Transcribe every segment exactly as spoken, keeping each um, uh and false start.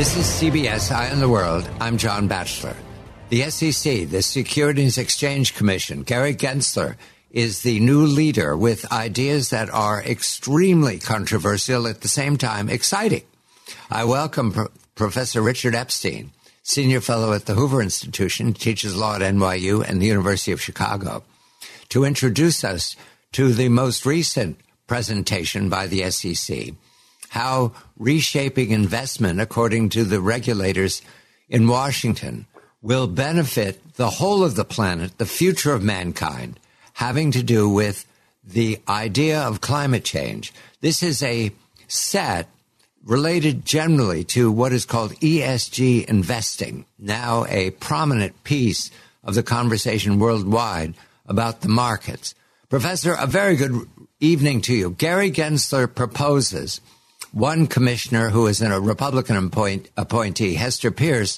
This is C B S Eye on the World. I'm John Batchelor. The S E C, the Securities Exchange Commission, Gary Gensler, is the new leader with ideas that are extremely controversial, at the same time exciting. I welcome Pro- Professor Richard Epstein, senior fellow at the Hoover Institution, teaches law at N Y U and the University of Chicago, to introduce us to the most recent presentation by the S E C, how reshaping investment, according to the regulators in Washington, will benefit the whole of the planet, the future of mankind, having to do with the idea of climate change. This is a set related generally to what is called E S G investing, now a prominent piece of the conversation worldwide about the markets. Professor, a very good evening to you. Gary Gensler proposes one commissioner who is a Republican appoint, appointee, Hester Peirce,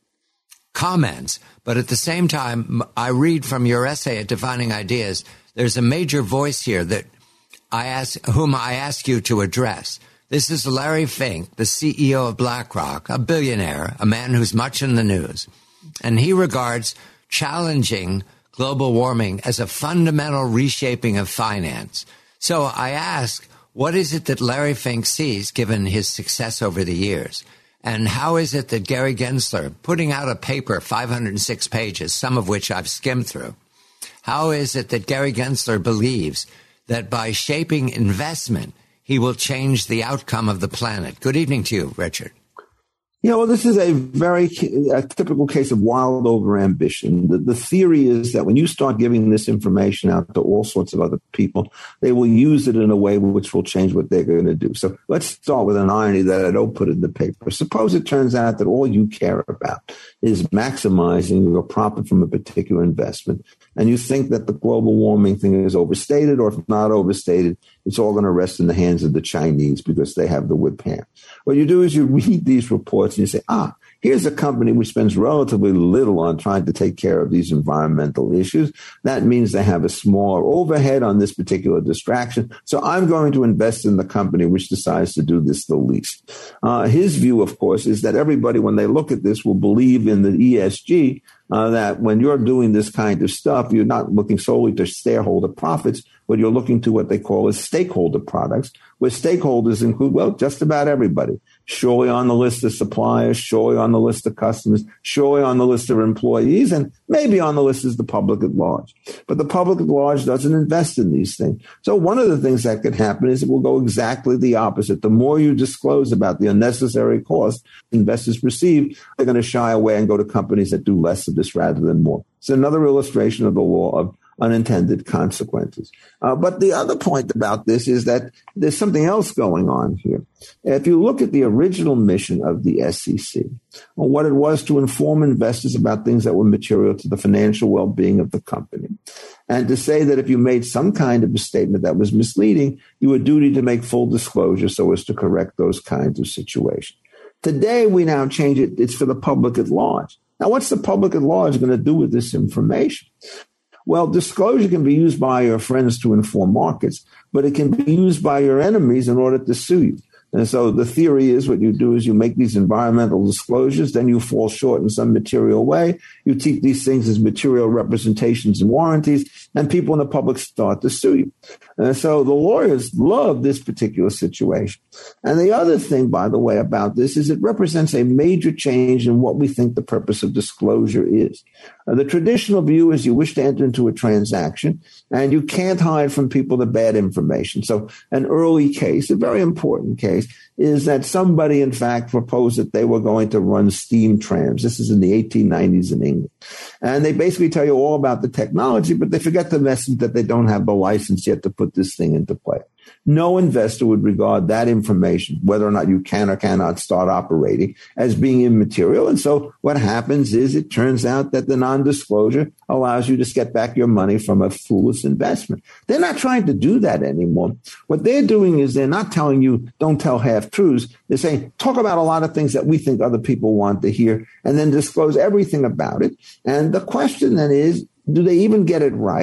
comments, but at the same time, I read from your essay at Defining Ideas, there's a major voice here that I ask, whom I ask you to address. This is Larry Fink, the C E O of BlackRock, a billionaire, a man who's much in the news, and he regards challenging global warming as a fundamental reshaping of finance. So I ask, what is it that Larry Fink sees, given his success over the years? And how is it that Gary Gensler, putting out a paper, five hundred six pages, some of which I've skimmed through, how is it that Gary Gensler believes that by shaping investment, he will change the outcome of the planet? Good evening to you, Richard. Yeah, well, this is a very a typical case of wild overambition. The, the theory is that when you start giving this information out to all sorts of other people, they will use it in a way which will change what they're going to do. So let's start with an irony that I don't put in the paper. Suppose it turns out that all you care about is maximizing your profit from a particular investment, and you think that the global warming thing is overstated, or if not overstated, it's all going to rest in the hands of the Chinese because they have the whip hand. What you do is you read these reports and you say, ah, here's a company which spends relatively little on trying to take care of these environmental issues. That means they have a smaller overhead on this particular distraction. So I'm going to invest in the company which decides to do this the least. Uh, his view, of course, is that everybody, when they look at this, will believe in the E S G, uh, that when you're doing this kind of stuff, you're not looking solely to shareholder profits, but you're looking to what they call as stakeholder products, where stakeholders include, well, just about everybody. Surely on the list of suppliers, surely on the list of customers, surely on the list of employees, and maybe on the list is the public at large. But the public at large doesn't invest in these things. So one of the things that could happen is it will go exactly the opposite. The more you disclose about the unnecessary cost investors perceive, they're going to shy away and go to companies that do less of this rather than more. It's another illustration of the law of unintended consequences. Uh, but the other point about this is that there's something else going on here. If you look at the original mission of the S E C, what it was to inform investors about things that were material to the financial well-being of the company, and to say that if you made some kind of a statement that was misleading, you were duty to make full disclosure so as to correct those kinds of situations. Today, we now change it. It's for the public at large. Now, what's the public at large going to do with this information? Well, disclosure can be used by your friends to inform markets, but it can be used by your enemies in order to sue you. And so the theory is what you do is you make these environmental disclosures, then you fall short in some material way. You treat these things as material representations and warranties, and people in the public start to sue you. And so the lawyers love this particular situation. And the other thing, by the way, about this is it represents a major change in what we think the purpose of disclosure is. Uh, the traditional view is you wish to enter into a transaction, and you can't hide from people the bad information. So an early case, a very important case, is that somebody, in fact, proposed that they were going to run steam trams. This is in the eighteen nineties in England. And they basically tell you all about the technology, but they forget the message that they don't have the license yet to put this thing into play. No investor would regard that information, whether or not you can or cannot start operating, as being immaterial. And so what happens is it turns out that the non-disclosure allows you to get back your money from a foolish investment. They're not trying to do that anymore. What they're doing is they're not telling you, don't tell half truths. They're saying, talk about a lot of things that we think other people want to hear, and then disclose everything about it. And the question then is, do they even get it right?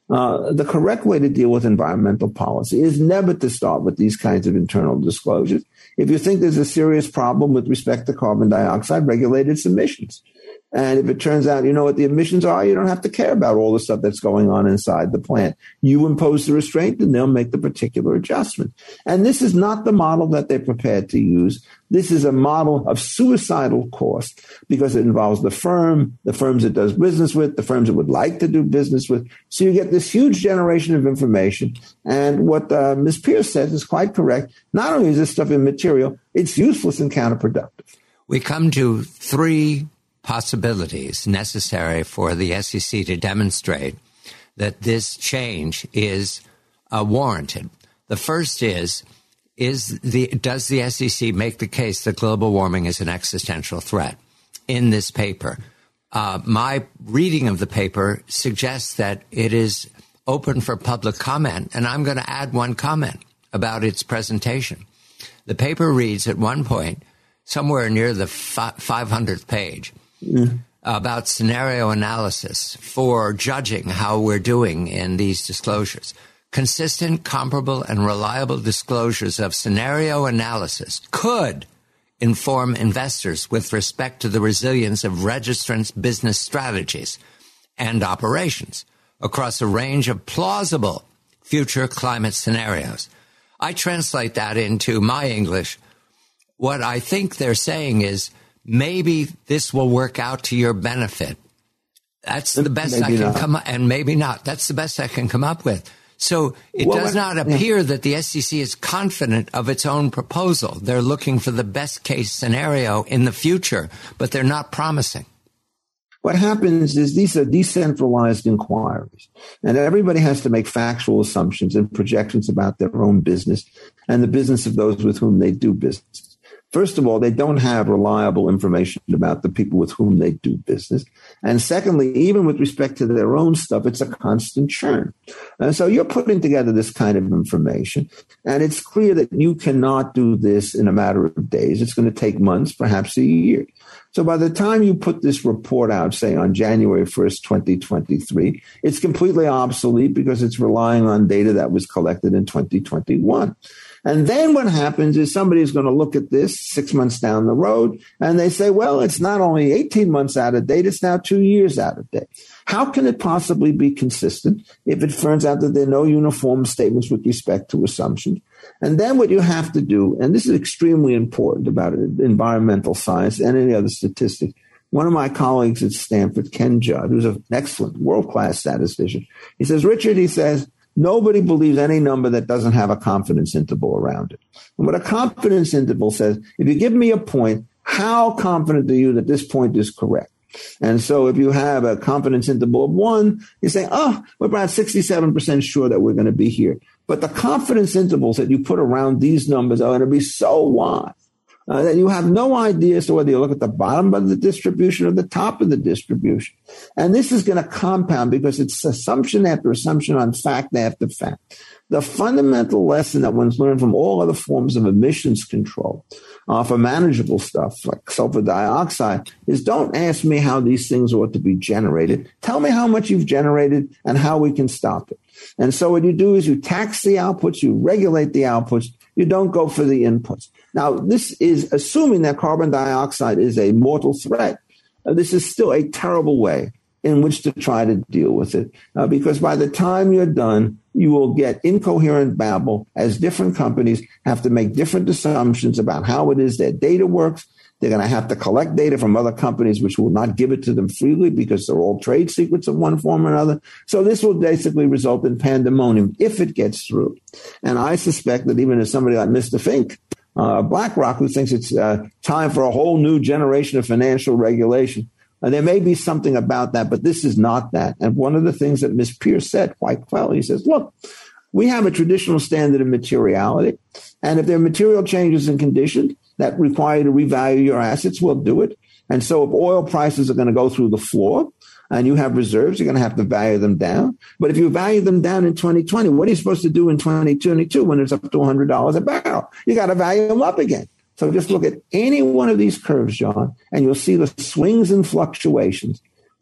Uh, the correct way to deal with environmental policy is never to start with these kinds of internal disclosures. If you think there's a serious problem with respect to carbon dioxide, regulate its emissions. And if it turns out, you know what the emissions are, you don't have to care about all the stuff that's going on inside the plant. You impose the restraint and they'll make the particular adjustment. And this is not the model that they're prepared to use. This is a model of suicidal cost because it involves the firm, the firms it does business with, the firms it would like to do business with. So you get this huge generation of information. And what uh, Miz Pierce says is quite correct. Not only is this stuff immaterial, it's useless and counterproductive. We come to three possibilities necessary for the S E C to demonstrate that this change is uh, warranted. The first is, is the does the S E C make the case that global warming is an existential threat? In this paper, uh, my reading of the paper suggests that it is open for public comment, and I'm going to add one comment about its presentation. The paper reads at one point, somewhere near the five hundredth page, Mm. about scenario analysis for judging how we're doing in these disclosures. Consistent, comparable, and reliable disclosures of scenario analysis could inform investors with respect to the resilience of registrants' business strategies and operations across a range of plausible future climate scenarios. I translate that into my English. What I think they're saying is, maybe this will work out to your benefit. That's the best maybe I can not. come up, and maybe not. That's the best I can come up with. So it well, does not appear yeah. that the S E C is confident of its own proposal. They're looking for the best case scenario in the future, but they're not promising. What happens is these are decentralized inquiries, and everybody has to make factual assumptions and projections about their own business and the business of those with whom they do business. First of all, they don't have reliable information about the people with whom they do business. And secondly, even with respect to their own stuff, it's a constant churn. And so you're putting together this kind of information, and it's clear that you cannot do this in a matter of days. It's going to take months, perhaps a year. So by the time you put this report out, say on January first, twenty twenty-three, it's completely obsolete because it's relying on data that was collected in twenty twenty-one. And then what happens is somebody is going to look at this six months down the road, and they say, well, it's not only eighteen months out of date, it's now two years out of date. How can it possibly be consistent if it turns out that there are no uniform statements with respect to assumptions? And then what you have to do, and this is extremely important about environmental science and any other statistics. One of my colleagues at Stanford, Ken Judd, who's an excellent world-class statistician, he says, Richard, he says, nobody believes any number that doesn't have a confidence interval around it. And what a confidence interval says, if you give me a point, how confident are you that this point is correct? And so if you have a confidence interval of one, you say, oh, we're about sixty-seven percent sure that we're going to be here. But the confidence intervals that you put around these numbers are going to be so wide uh, that you have no idea as to whether you look at the bottom of the distribution or the top of the distribution. And this is going to compound because it's assumption after assumption on fact after fact. The fundamental lesson that one's learned from all other forms of emissions control uh, for manageable stuff like sulfur dioxide is don't ask me how these things ought to be generated. Tell me how much you've generated and how we can stop it. And so what you do is you tax the outputs, you regulate the outputs, you don't go for the inputs. Now, this is assuming that carbon dioxide is a mortal threat. Uh, this is still a terrible way in which to try to deal with it, uh, because by the time you're done, you will get incoherent babble as different companies have to make different assumptions about how it is their data works. They're going to have to collect data from other companies, which will not give it to them freely because they're all trade secrets of one form or another. So this will basically result in pandemonium if it gets through. And I suspect that even as somebody like Mister Fink, uh, BlackRock, who thinks it's uh, time for a whole new generation of financial regulation, uh, there may be something about that, but this is not that. And one of the things that Miz Pierce said quite well, he says, look, we have a traditional standard of materiality. And if there are material changes in conditions that require you to revalue your assets, we'll do it. And so if oil prices are going to go through the floor and you have reserves, you're going to have to value them down. But if you value them down in twenty twenty, what are you supposed to do in twenty twenty-two when it's up to one hundred dollars a barrel? You got to value them up again. So just look at any one of these curves, John, and you'll see the swings and fluctuations.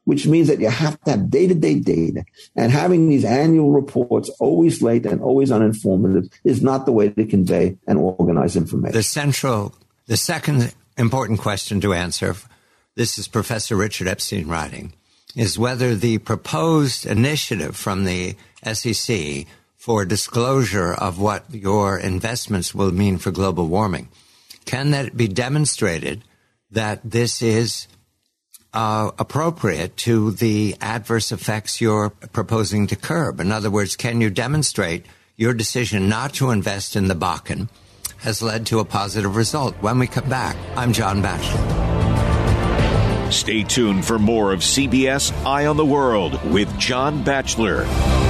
which means that you have to have day-to-day data. And having these annual reports always late and always uninformative is not the way to convey and organize information. The central, the second important question to answer, this is Professor Richard Epstein writing, is whether the proposed initiative from the S E C for disclosure of what your investments will mean for global warming, can that be demonstrated that this is uh, appropriate to the adverse effects you're proposing to curb? In other words, can you demonstrate your decision not to invest in the Bakken has led to a positive result? When we come back, I'm John Batchelor. Stay tuned for more of C B S Eye on the World with John Batchelor.